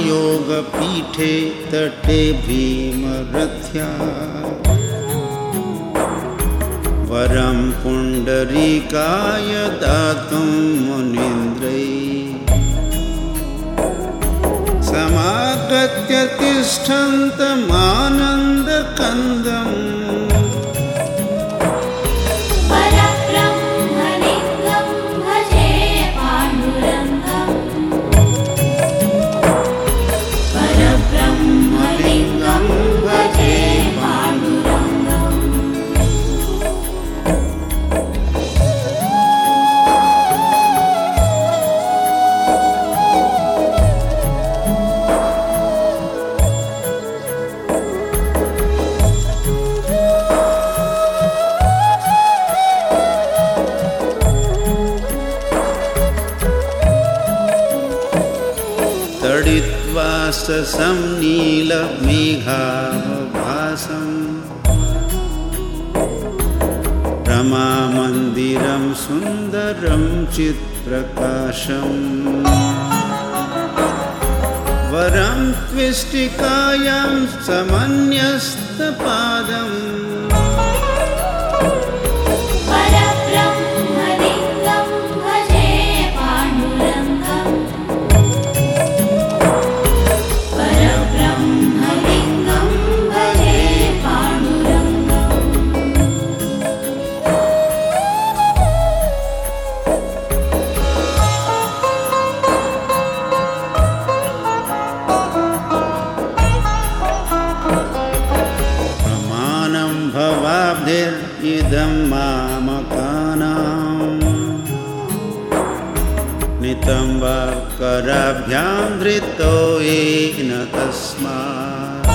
योगपीठे तटे भीमरथ्या वरं पुण्डरीकाय दातुं मुनीन्द्रैः समागत्य तिष्ठन्तमानन्दकन्दम् तडित्वा ससं नीलमेघाभासं रमामन्दिरं सुन्दरं चित्प्रकाशम् वरं त्विष्टिकायां समन्यस्तपादम् इदं मामकानां नितं वा कराभ्यां धृतो येन तस्मात्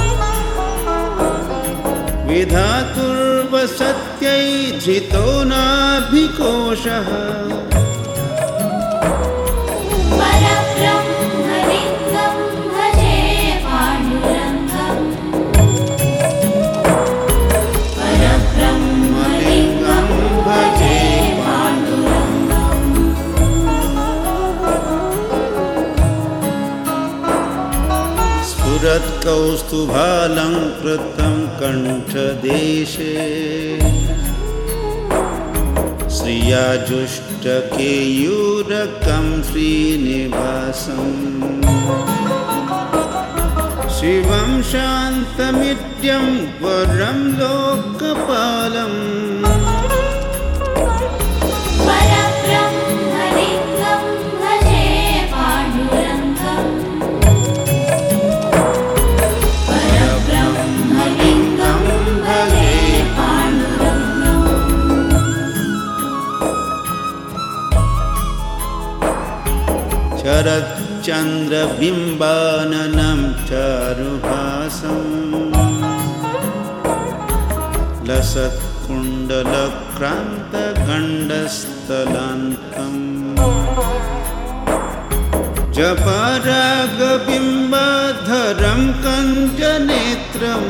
विधातुर्वसत्यै धृतो नाभिकोशः कौस्तुभालङ्कृतं कण्ठदेशे श्रियाजुष्टकेयूरकं श्रीनिवासं शिवं शान्तमिड्यं वरं लोकपालम् शरच्चन्द्रबिम्बाननं चारुहासं लसत्कुण्डलक्रान्तगण्डस्थलान्तं जपरागबिम्बाधरं कञ्जनेत्रम्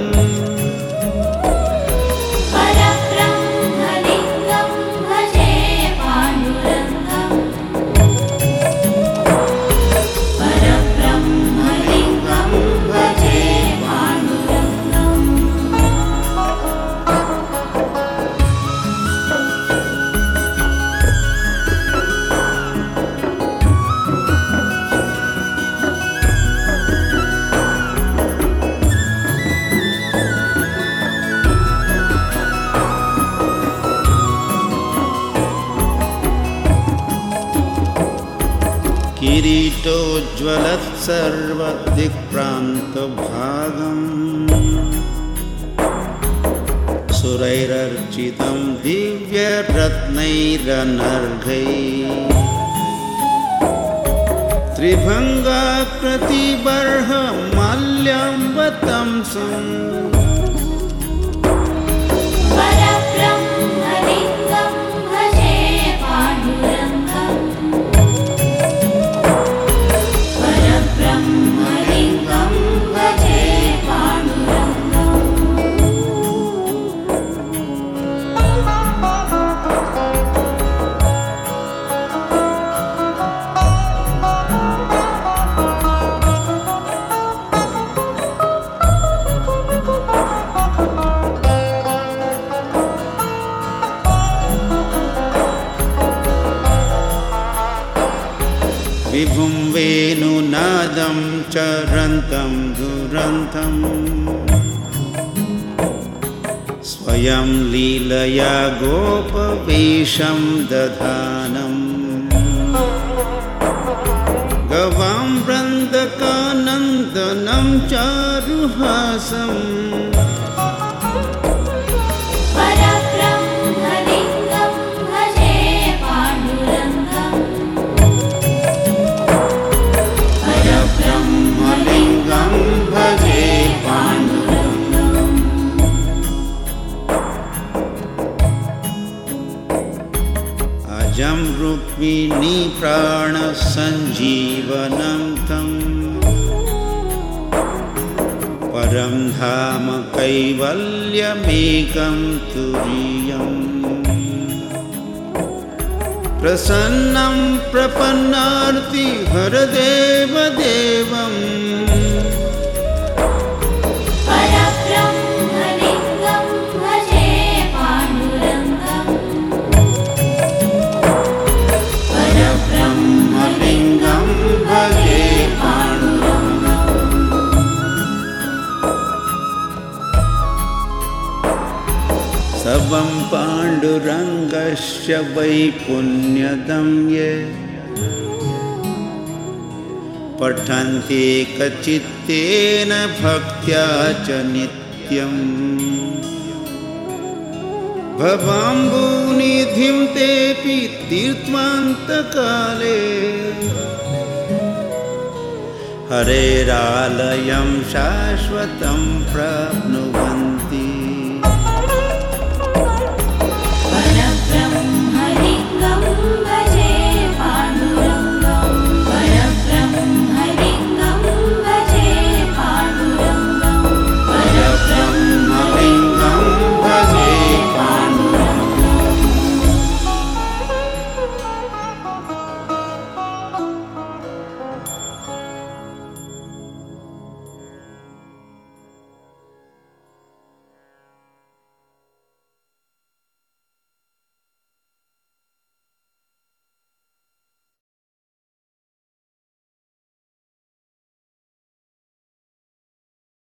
किरीटोज्ज्वलत् सर्वदिक्प्रान्तभागम् सुरैरर्चितं दिव्यरत्नैरनर्घैः त्रिभङ्गाकृतिबर्हमाल्याम्बतंसम् विभुं वेणुनादं चरन्तं दुरन्तम् स्वयं लीलया गोपवेशं दधानम् गवां वृन्दकानन्दनं चारुहासम् परब्रह्मलिङ्गं भजे पाण्डुरङ्गम् परब्रह्मलिङ्गं भजे पाण्डुरङ्गम् अजं रुक्मिणी प्राणसञ्जीवनं तं परं धाम कैवल्यमेकं तुरीयम् प्रसन्नं प्रपन्नार्ति हरदेवदेवम् परब्रह्मलिङ्गं भजे पाण्डुरङ्गम् परब्रह्मलिङ्गं भजे पाण्डुरङ्गम् सबं पाण्डुरङ्गस्य वैपुण्यदं ये पठन्ति एकचित्तेन भक्त्या च नित्यम् भवाम्बुनिधिं तेऽपि तीर्त्वान्तकाले हरेरालयं शाश्वतं प्राप्नुवन्ति